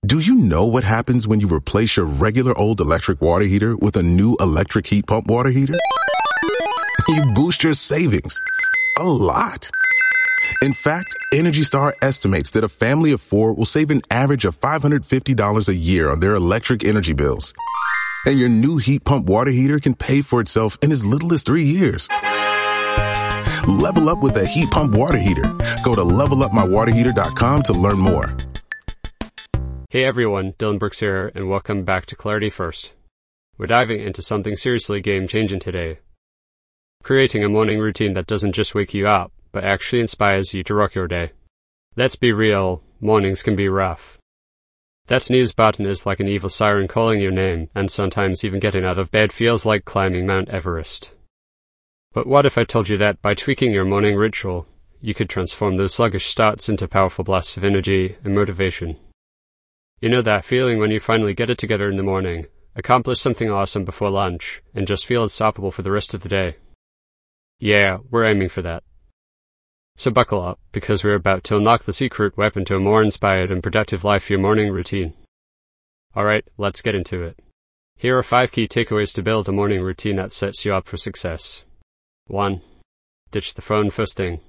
Do you know what happens when you replace your regular old electric water heater with a new electric heat pump water heater? You boost your savings a lot. In fact, Energy Star estimates that a family of 4 will save an average of $550 a year on their electric energy bills. And your new heat pump water heater can pay for itself in as little as 3 years. Level up with a heat pump water heater. Go to levelupmywaterheater.com to learn more. Hey everyone, Dylan Brooks here, and welcome back to Clarity First. We're diving into something seriously game-changing today. Creating a morning routine that doesn't just wake you up, but actually inspires you to rock your day. Let's be real, mornings can be rough. That snooze button is like an evil siren calling your name, and sometimes even getting out of bed feels like climbing Mount Everest. But what if I told you that by tweaking your morning ritual, you could transform those sluggish starts into powerful blasts of energy and motivation? You know that feeling when you finally get it together in the morning, accomplish something awesome before lunch, and just feel unstoppable for the rest of the day? Yeah, we're aiming for that. So buckle up, because we're about to unlock the secret weapon to a more inspired and productive life for your morning routine. Alright, let's get into it. Here are 5 key takeaways to build a morning routine that sets you up for success. 1. Ditch the phone first thing.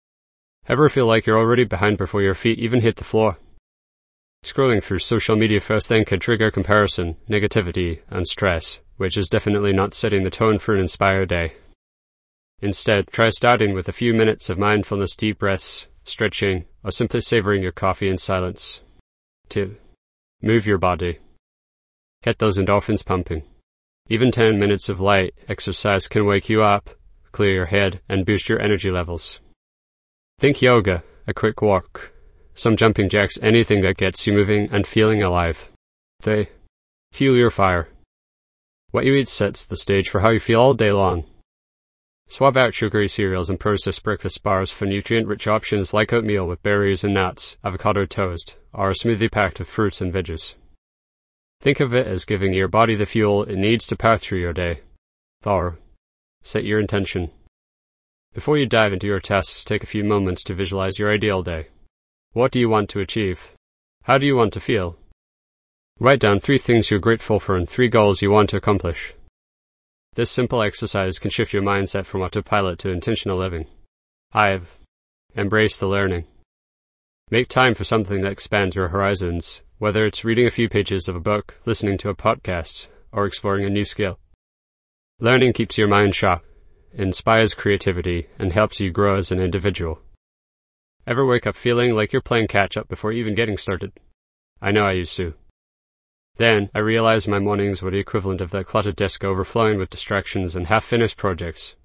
Ever feel like you're already behind before your feet even hit the floor? Scrolling through social media first thing could trigger comparison, negativity, and stress, which is definitely not setting the tone for an inspired day. Instead, try starting with a few minutes of mindfulness, deep breaths, stretching, or simply savoring your coffee in silence. 2. Move your body. Get those endorphins pumping. Even 10 minutes of light exercise can wake you up, clear your head, and boost your energy levels. Think yoga, a quick walk, some jumping jacks, anything that gets you moving and feeling alive. 3. Fuel your fire. What you eat sets the stage for how you feel all day long. Swap out sugary cereals and processed breakfast bars for nutrient-rich options like oatmeal with berries and nuts, avocado toast, or a smoothie packed with fruits and veggies. Think of it as giving your body the fuel it needs to power through your day. 4. Set your intention. Before you dive into your tasks, take a few moments to visualize your ideal day. What do you want to achieve? How do you want to feel? Write down 3 things you're grateful for and 3 goals you want to accomplish. This simple exercise can shift your mindset from autopilot to intentional living. 5. Embrace the learning. Make time for something that expands your horizons, whether it's reading a few pages of a book, listening to a podcast, or exploring a new skill. Learning keeps your mind sharp, inspires creativity, and helps you grow as an individual. Ever wake up feeling like you're playing catch-up before even getting started? I know I used to. Then, I realized my mornings were the equivalent of that cluttered desk overflowing with distractions and half-finished projects.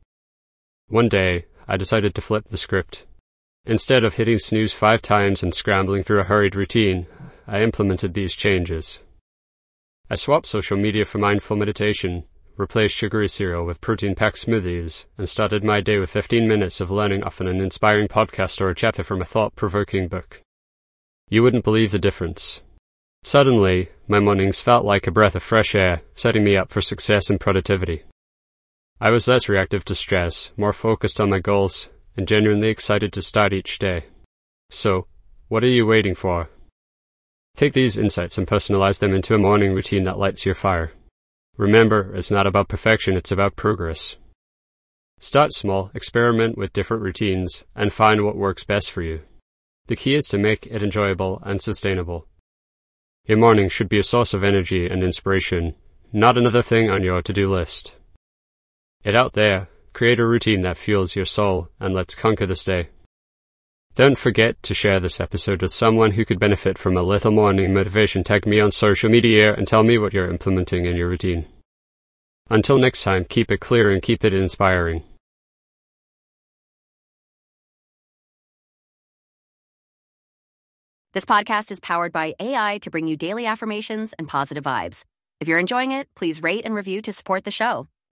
One day, I decided to flip the script. Instead of hitting snooze 5 times and scrambling through a hurried routine, I implemented these changes. I swapped social media for mindful meditation, replaced sugary cereal with protein-packed smoothies, and started my day with 15 minutes of learning off an inspiring podcast or a chapter from a thought-provoking book. You wouldn't believe the difference. Suddenly, my mornings felt like a breath of fresh air, setting me up for success and productivity. I was less reactive to stress, more focused on my goals, and genuinely excited to start each day. So, what are you waiting for? Take these insights and personalize them into a morning routine that lights your fire. Remember, it's not about perfection, it's about progress. Start small, experiment with different routines, and find what works best for you. The key is to make it enjoyable and sustainable. Your morning should be a source of energy and inspiration, not another thing on your to-do list. Get out there, create a routine that fuels your soul, and let's conquer this day. Don't forget to share this episode with someone who could benefit from a little morning motivation. Tag me on social media and tell me what you're implementing in your routine. Until next time, keep it clear and keep it inspiring. This podcast is powered by AI to bring you daily affirmations and positive vibes. If you're enjoying it, please rate and review to support the show.